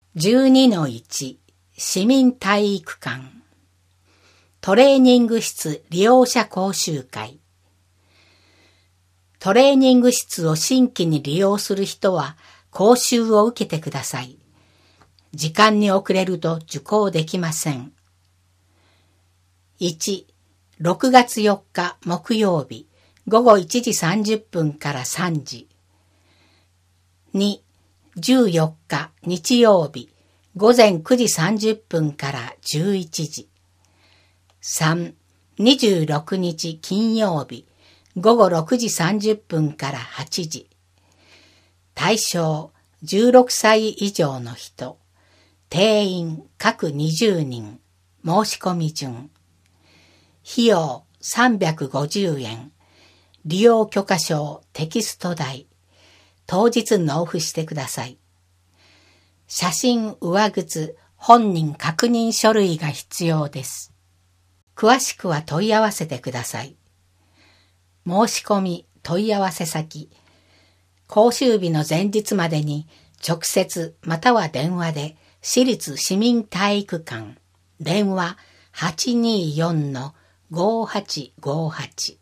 12-1 市民体育館トレーニング室利用者講習会。トレーニング室を新規に利用する人は講習を受けてください。時間に遅れると受講できません。1、6月4日木曜日午後1時30分から3時。2、14日日曜日午前9時30分から11時。3、26日金曜日午後6時30分から8時。対象16歳以上の人。定員各20人。申し込み順。費用350円。利用許可証テキスト代。当日納付してください。写真、上靴、本人確認書類が必要です。詳しくは問い合わせてください。申し込み、問い合わせ先。講習日の前日までに直接または電話で私立市民体育館。電話824-5858